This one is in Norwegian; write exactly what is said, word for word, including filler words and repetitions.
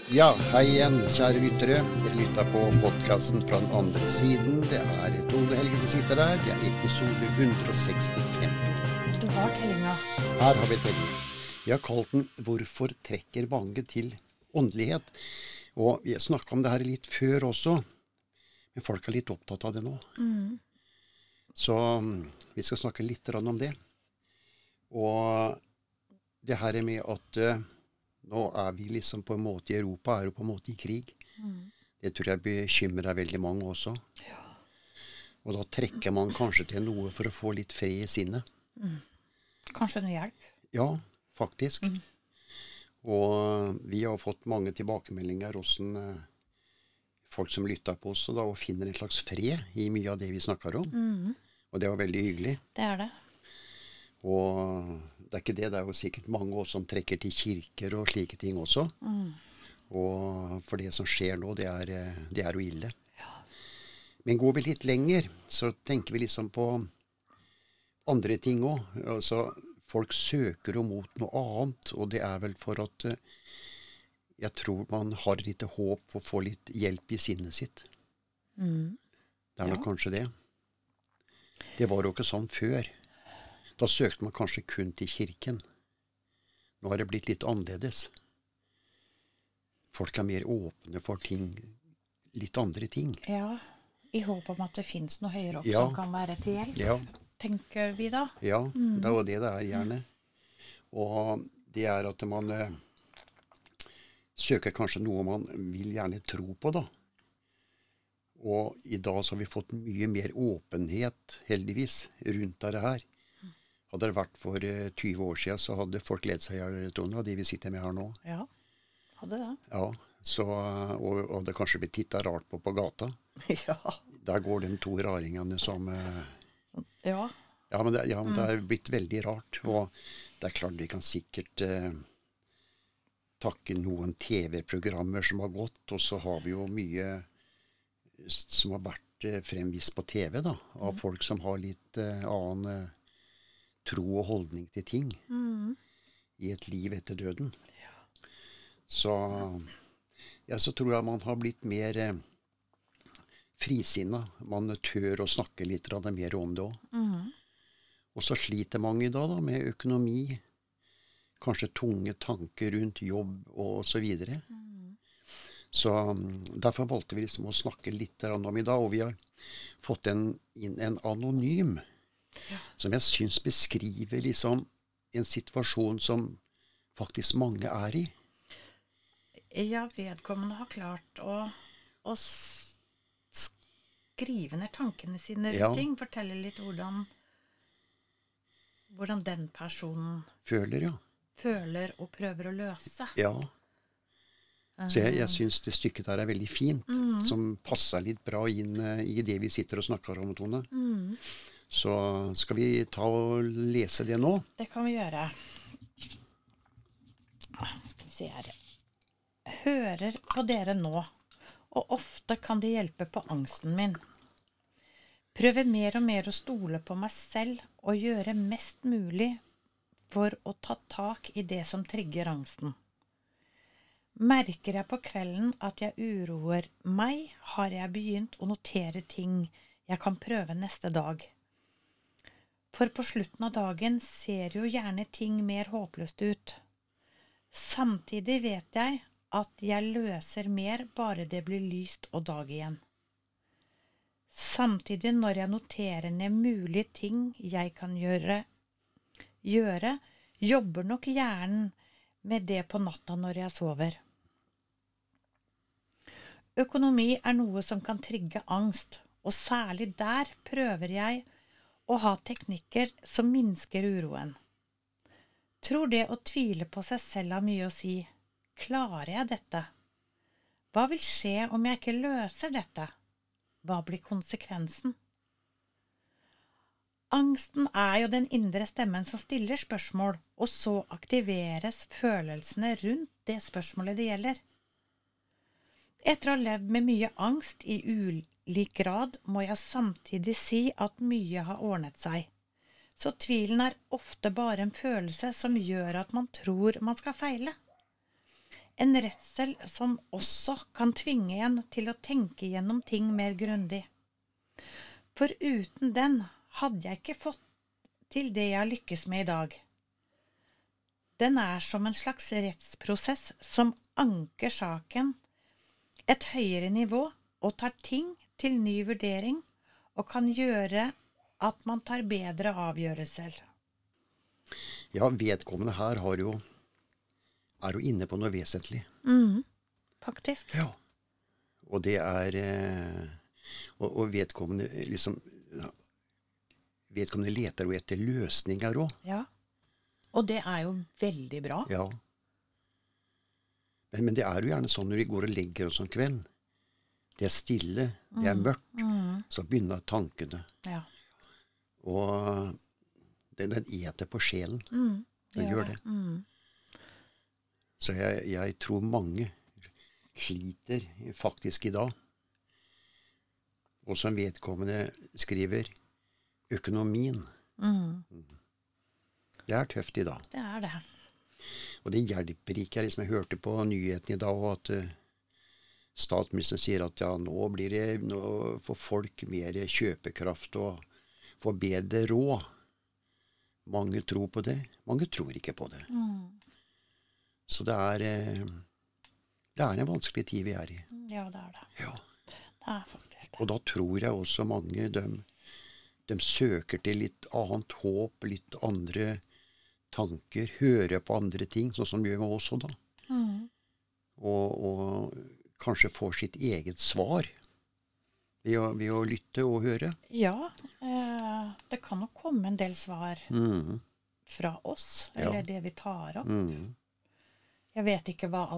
Ja, hei igjen, kjære lyttere. Dere lytter på podcasten fra den andre siden. Det er Tone Helge som sitter der. Det er episode ett hundre sekstifem. Du har tellinga. Her har vi telling. Vi har kalt den «Hvorfor trekker mange til åndelighet?» Og vi har snakket om det her litt før også, men folk er litt opptatt av det nå. Mm. Så vi skal snakke litt om det. Og det her med at uh, nå er vi liksom på en måte i Europa, er jo på en måte i krig. Mm. Det tror jeg bekymrer veldig mange også. Ja. Og da trekker man kanskje til noe for å få litt fred i sinnet. Mm. Kanskje noe hjelp? Ja, faktisk. Mm. Og vi har fått mange tilbakemeldinger hvordan uh, folk som lytter på oss og da og finner en slags fred i mye av det vi snakker om. Mm. Og det var veldig hyggelig. Det er det. Og det er ikke det, det er jo sikkert mange også som trekker til kirker og slike ting også. Mm. Og for det som skjer nå, det er, det er jo ille. Ja. Men går vi litt lenger, så tenker vi liksom på andre ting også. Altså, folk søker jo mot noe annet, og det er vel for at jeg tror man har litt håp å få litt hjelp i sinnet sitt. Mm. Det er nok Ja. kanskje det. Det var jo ikke sånn før. Da søkte man kanskje kun til kirken. Nå har det blitt litt annerledes. Folk er mer åpne for ting, litt andre ting. Ja, i håp om at det finnes noe høyere opp Ja. som kan være til hjelp, Ja, tenker vi da. ja, Mm. det er jo det det er gjerne. Og det er at man eh, søker kanskje noe man vil gjerne tro på da. Og i dag så har vi fått mye mer åpenhet, heldigvis, rundt det her. Hadde det vært for eh, tyve år siden, så hadde folk ledd seg her, Tone, de vi sitter med her nå. Ja, hadde det. Ja, så, og, og det kanskje blir tittet rart på på gata. Ja. Der går de to raringene som... Eh, Ja. ja, men, det, ja, men det er blitt veldig rart. Og det er klart vi kan sikkert eh, takke noen T V-programmer som har gått, og så har vi jo mye som har vært eh, fremvist på T V da, av folk som har litt eh, annen eh, tro og holdning til ting Mm. i et liv etter døden. Så, ja, så tror jeg man har blitt mer eh, frisinnet. Man tør å snakke litt mer om det også. Mm. Og så sliter mange i dag da, med økonomi, kanskje tunge tanker rundt jobb og så videre. Mm. Så um, derfor valgte vi liksom å snakke litt om i dag, og vi har fått en, inn en anonym, Ja. som jeg synes beskriver liksom en situasjon som faktisk mange er i. Ja, vedkommende har klart å, å s- skrive ned tankene sine rundt Ja. ting, fortelle litt hvordan, hvordan den personen Føler, ja. føler og prøver å løse. Ja. Så jeg, jeg synes det stykket der er veldig fint, Mm. som passer litt bra inn eh, i det vi sitter og snakker om, Tone. Mm. Så skal vi ta og lese det nå? Det kan vi gjøre. Skal vi se her. Hører på dere nå, og ofte kan det hjelpe på angsten min. Prøver mer og mer å stole på meg selv og gjøre mest mulig for å ta tak i det som trigger angsten. Merker jeg på kvelden at jeg uroer meg, har jeg begynt å notere ting jeg kan prøve neste dag. For på slutten av dagen ser jo gjerne ting mer håpløst ut. Samtidig vet jeg at jeg løser mer bare det blir lyst og dag igjen. Samtidig når jeg noterer ned mulige ting jeg kan gjøre, gjøre, jobber nok hjernen med det på natta når jeg sover. Økonomi er noe som kan trigge angst, og særlig der prøver jeg å ha teknikker som minsker uroen. Tror det å tvile på seg selv har mye å si. Klarer jeg dette? Hva vil skje om jeg ikke løser dette? Hva blir konsekvensen? Angsten er jo den indre stemmen som stiller spørsmål, og så aktiveres følelsene rundt det spørsmålet det gjelder. Etter å ha levd med mye angst i ulik grad, må jeg samtidig si at mye har ordnet seg. Så tvilen er ofte bare en følelse som gjør at man tror man skal feile. En redsel som også kan tvinge en til å tenke gjennom ting mer grundig. For uten den hadde jeg ikke fått til det jeg lykkes med i dag. Den er som en slags rettsprosess som anker saken et høyere nivå og tar ting til ny vurdering og kan gjøre at man tar bedre avgjørelser. Ja, vedkommende her har jo, er jo inne på noe vesentlig. Mm, faktisk. Ja. Og det er, eh, og, og vedkommende liksom, vedkommende leter jo etter løsninger også. Ja. Og det er jo veldig bra. Ja. Men, men det er jo gjerne sånn når vi går og legger oss en kveld. Det er stille, det er mørkt, Mm. så begynner tankene. Ja. Og den, den eter på sjelen. Mm. Den gjør det. Mm. Så jeg, jeg tror mange sliter faktisk i dag. Og som vedkommende skriver, økonomien. Mm. Det er tøft i dag. Det er det. Og det hjelper ikke. Jeg, liksom, jeg hørte på nyheten i dag at uh, statsministeren sier at ja, nå blir det, nå får folk mer kjøpekraft og får bedre råd. Mange tror på det. Mange tror ikke på det. Mm. Så det er, uh, det er en vanskelig tid vi er i. Ja, det er det. Ja. Det er faktisk det. Og da tror jeg også mange, de, de søker til litt annet håp, litt andre tanker, hører på andre ting, sånn som gjør med oss også da. Mm. Og, og kanskje får sitt eget svar ved å, ved å lytte og høre. Ja, eh, det kan nok komme en del svar Mm. fra oss, Ja. eller det vi tar opp. Mm. Jeg vet ikke hva